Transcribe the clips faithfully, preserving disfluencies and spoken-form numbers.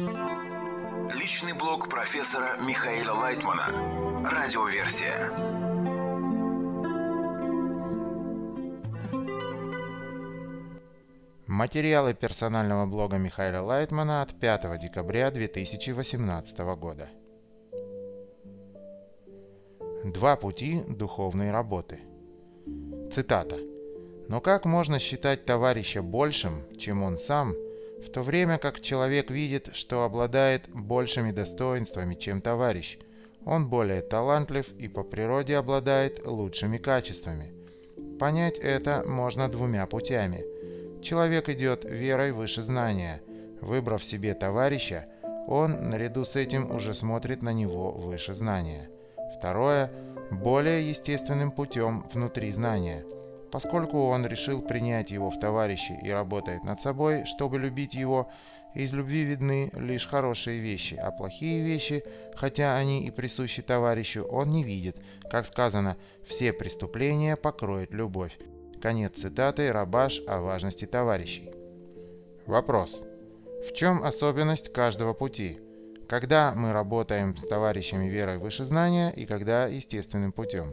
Личный блог профессора Михаила Лайтмана. Радиоверсия. Материалы персонального блога Михаила Лайтмана от пятого декабря две тысячи восемнадцатого года. Два пути духовной работы. Цитата. «Но как можно считать товарища большим, чем он сам, в то время как человек видит, что обладает большими достоинствами, чем товарищ? Он более талантлив и по природе обладает лучшими качествами. Понять это можно двумя путями. Человек идет верой выше знания. Выбрав себе товарища, он наряду с этим уже смотрит на него выше знания. Второе – более естественным путем внутри знания. Поскольку он решил принять его в товарищи и работает над собой, чтобы любить его, из любви видны лишь хорошие вещи, а плохие вещи, хотя они и присущи товарищу, он не видит. Как сказано, все преступления покроет любовь». Конец цитаты Рабаш о важности товарищей. Вопрос. В чем особенность каждого пути? Когда мы работаем с товарищами верой выше знания и когда естественным путем?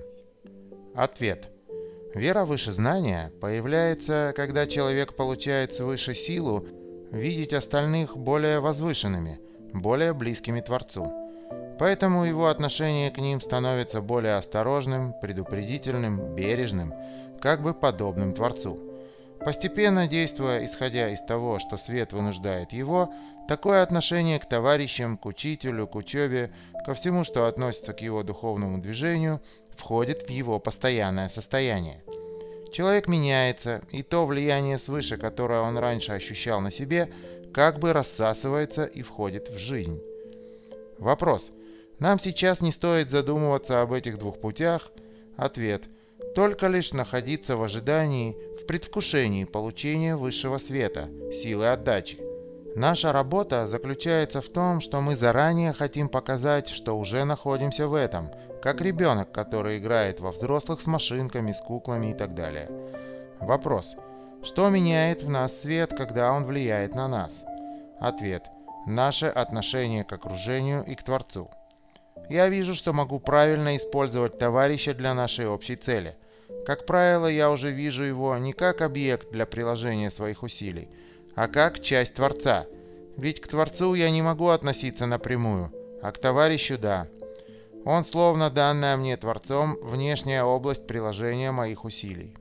Ответ. Вера выше знания появляется, когда человек получает свыше силу видеть остальных более возвышенными, более близкими Творцу. Поэтому его отношение к ним становится более осторожным, предупредительным, бережным, как бы подобным Творцу. Постепенно, действуя исходя из того, что свет вынуждает его, такое отношение к товарищам, к учителю, к учебе, ко всему, что относится к его духовному движению, входит в его постоянное состояние. Человек меняется, и то влияние свыше, которое он раньше ощущал на себе, как бы рассасывается и входит в жизнь. Вопрос. Нам сейчас не стоит задумываться об этих двух путях? Ответ. Только лишь находиться в ожидании, в предвкушении получения высшего света, силы отдачи. Наша работа заключается в том, что мы заранее хотим показать, что уже находимся в этом, как ребенок, который играет во взрослых с машинками, с куклами и так далее. Вопрос. Что меняет в нас свет, когда он влияет на нас? Ответ. Наше отношение к окружению и к Творцу. Я вижу, что могу правильно использовать товарища для нашей общей цели. Как правило, я уже вижу его не как объект для приложения своих усилий, а как часть Творца. Ведь к Творцу я не могу относиться напрямую, а к товарищу – да. Он словно данная мне Творцом внешняя область приложения моих усилий.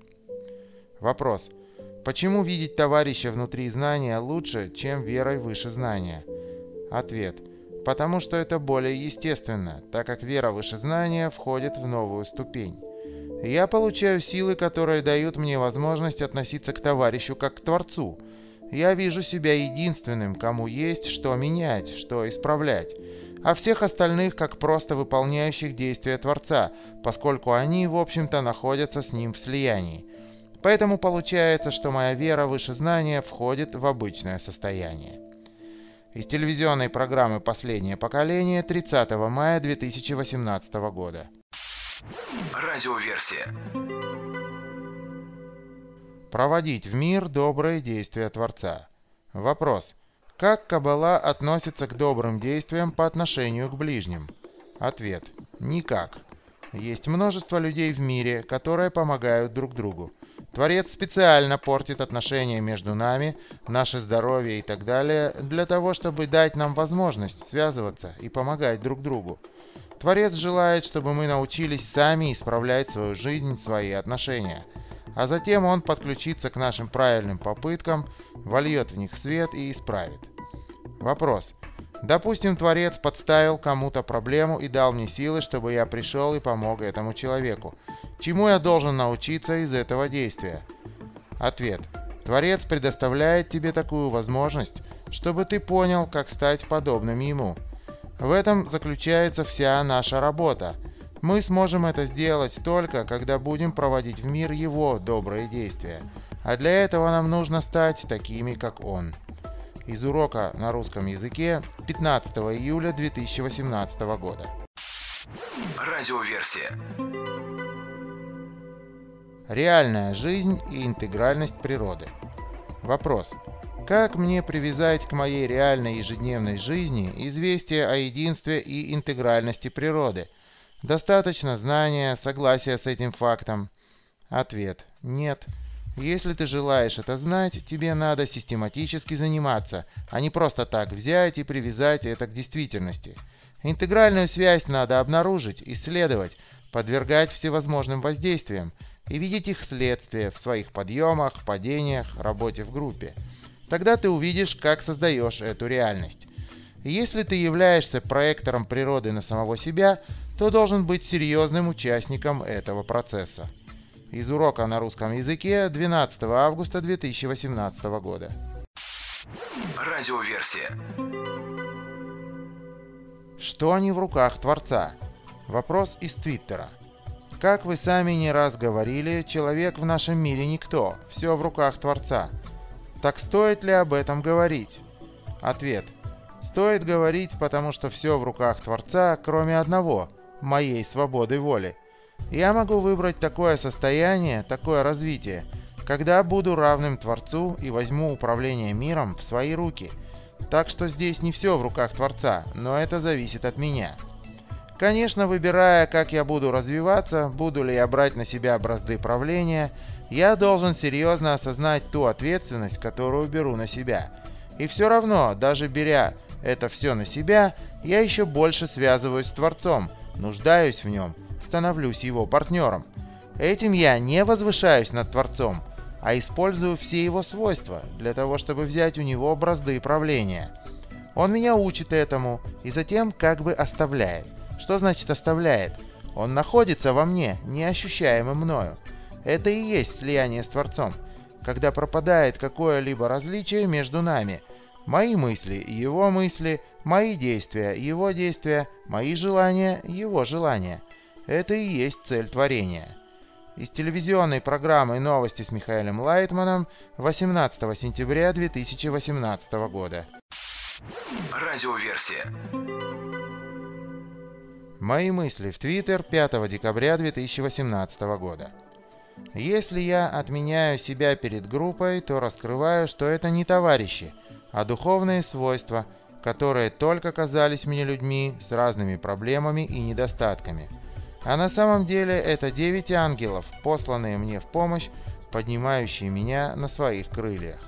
Вопрос. Почему видеть товарища внутри знания лучше, чем верой выше знания? Ответ. Потому что это более естественно, так как вера выше знания входит в новую ступень. Я получаю силы, которые дают мне возможность относиться к товарищу как к Творцу. Я вижу себя единственным, кому есть что менять, что исправлять, а всех остальных как просто выполняющих действия Творца, поскольку они, в общем-то, находятся с ним в слиянии. Поэтому получается, что моя вера выше знания входит в обычное состояние. Из телевизионной программы «Последнее поколение» тридцатого мая две тысячи восемнадцатого года. Радиоверсия. Проводить в мир добрые действия Творца. Вопрос. Как Каббала относится к добрым действиям по отношению к ближним? Ответ. Никак. Есть множество людей в мире, которые помогают друг другу. Творец специально портит отношения между нами, наше здоровье и так далее, для того, чтобы дать нам возможность связываться и помогать друг другу. Творец желает, чтобы мы научились сами исправлять свою жизнь, свои отношения. А затем он подключится к нашим правильным попыткам, вольет в них свет и исправит. Вопрос. Допустим, Творец подставил кому-то проблему и дал мне силы, чтобы я пришел и помог этому человеку. Чему я должен научиться из этого действия? Ответ. Творец предоставляет тебе такую возможность, чтобы ты понял, как стать подобным ему. В этом заключается вся наша работа. Мы сможем это сделать только, когда будем проводить в мир его добрые действия. А для этого нам нужно стать такими, как он. Из урока на русском языке пятнадцатого июля две тысячи восемнадцатого года. Радиоверсия. Реальная жизнь и интегральность природы. Вопрос. Как мне привязать к моей реальной ежедневной жизни известие о единстве и интегральности природы? Достаточно знания, согласия с этим фактом? Ответ: нет. Если ты желаешь это знать, тебе надо систематически заниматься, а не просто так взять и привязать это к действительности. Интегральную связь надо обнаружить, исследовать, подвергать всевозможным воздействиям и видеть их следствия в своих подъемах, падениях, работе в группе. Тогда ты увидишь, как создаешь эту реальность. И если ты являешься проектором природы на самого себя, то должен быть серьезным участником этого процесса. Из урока на русском языке двенадцатого августа две тысячи восемнадцатого года. Радиоверсия. Что не в руках Творца? Вопрос из Твиттера. Как вы сами не раз говорили, человек в нашем мире никто, все в руках Творца. Так стоит ли об этом говорить? Ответ. Стоит говорить, потому что все в руках Творца, кроме одного – моей свободы воли. Я могу выбрать такое состояние, такое развитие, когда буду равным Творцу и возьму управление миром в свои руки. Так что здесь не все в руках Творца, но это зависит от меня. Конечно, выбирая, как я буду развиваться, буду ли я брать на себя бразды правления, я должен серьезно осознать ту ответственность, которую беру на себя. И все равно, даже беря это все на себя, я еще больше связываюсь с Творцом, нуждаюсь в нем, становлюсь его партнером. Этим я не возвышаюсь над Творцом, а использую все его свойства для того, чтобы взять у него бразды правления. Он меня учит этому и затем как бы оставляет. Что значит оставляет? Он находится во мне, неощущаемым мною. Это и есть слияние с Творцом, когда пропадает какое-либо различие между нами. Мои мысли – его мысли, мои действия – его действия, мои желания – его желания. Это и есть цель творения. Из телевизионной программы «Новости с Михаилом Лайтманом» восемнадцатого сентября две тысячи восемнадцатого года. Радиоверсия. Мои мысли в Твиттер пятого декабря две тысячи восемнадцатого года. Если я отменяю себя перед группой, то раскрываю, что это не товарищи, а духовные свойства, которые только казались мне людьми с разными проблемами и недостатками. А на самом деле это девять ангелов, посланные мне в помощь, поднимающие меня на своих крыльях.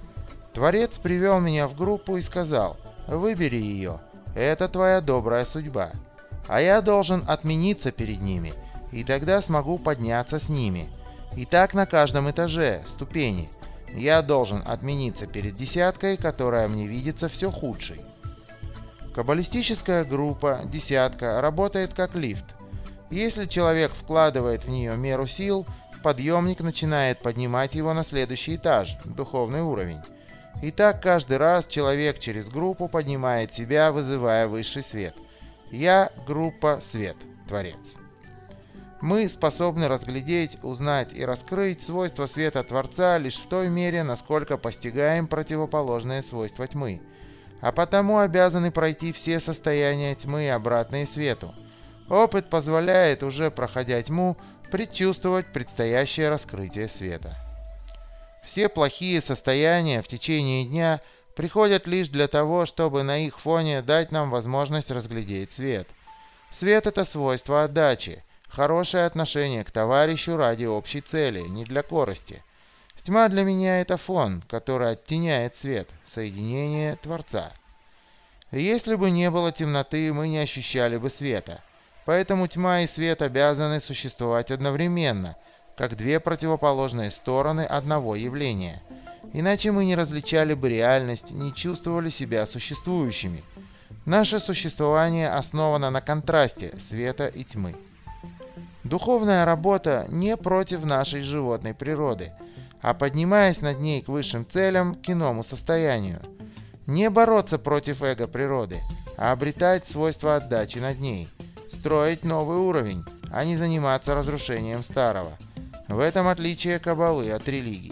Творец привел меня в группу и сказал: «Выбери ее, это твоя добрая судьба». А я должен отмениться перед ними, и тогда смогу подняться с ними. И так на каждом этаже, ступени. Я должен отмениться перед десяткой, которая мне видится все худшей. Каббалистическая группа, десятка, работает как лифт. Если человек вкладывает в нее меру сил, подъемник начинает поднимать его на следующий этаж, духовный уровень. И так каждый раз человек через группу поднимает себя, вызывая высший свет. Я – группа свет, Творец. Мы способны разглядеть, узнать и раскрыть свойства света Творца лишь в той мере, насколько постигаем противоположные свойства тьмы, а потому обязаны пройти все состояния тьмы, обратные свету. Опыт позволяет, уже проходя тьму, предчувствовать предстоящее раскрытие света. Все плохие состояния в течение дня приходят лишь для того, чтобы на их фоне дать нам возможность разглядеть свет. Свет – это свойство отдачи, хорошее отношение к товарищу ради общей цели, не для корысти. Тьма для меня – это фон, который оттеняет свет, соединение Творца. Если бы не было темноты, мы не ощущали бы света. Поэтому тьма и свет обязаны существовать одновременно, как две противоположные стороны одного явления. Иначе мы не различали бы реальность, не чувствовали себя существующими. Наше существование основано на контрасте света и тьмы. Духовная работа не против нашей животной природы, а поднимаясь над ней к высшим целям, к иному состоянию. Не бороться против эго природы, а обретать свойства отдачи над ней. Строить новый уровень, а не заниматься разрушением старого. В этом отличие Каббалы от религий.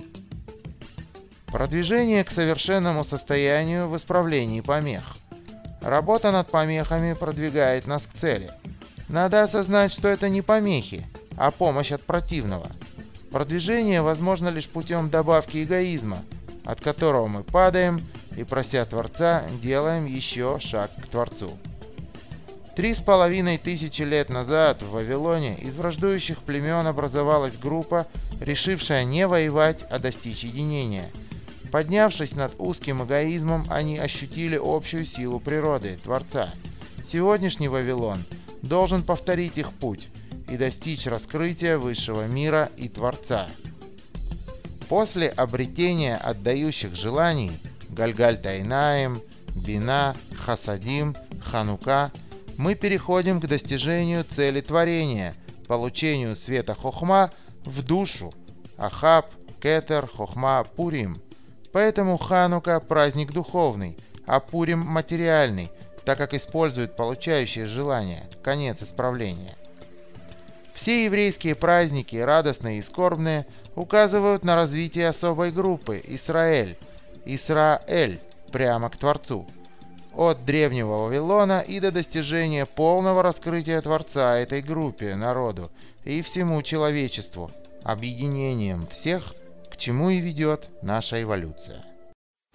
Продвижение к совершенному состоянию в исправлении помех. Работа над помехами продвигает нас к цели. Надо осознать, что это не помехи, а помощь от противного. Продвижение возможно лишь путем добавки эгоизма, от которого мы падаем и, прося Творца, делаем еще шаг к Творцу. Три с половиной тысячи лет назад в Вавилоне из враждующих племен образовалась группа, решившая не воевать, а достичь единения. Поднявшись над узким эгоизмом, они ощутили общую силу природы, Творца. Сегодняшний Вавилон должен повторить их путь и достичь раскрытия высшего мира и Творца. После обретения отдающих желаний Гальгаль-Тайнаим, Бина, Хасадим, Ханука мы переходим к достижению цели творения, получению света Хохма в душу, Ахаб, Кетер, Хохма, Пурим. Поэтому Ханука – праздник духовный, а Пурим – материальный, так как использует получающее желание, конец исправления. Все еврейские праздники, радостные и скорбные, указывают на развитие особой группы – Исраэль, Исраэль, прямо к Творцу. От древнего Вавилона и до достижения полного раскрытия Творца этой группе, народу и всему человечеству, объединением всех, к чему и ведет наша эволюция.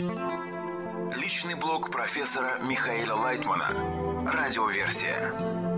Личный блог профессора Михаила Лайтмана. Радиоверсия.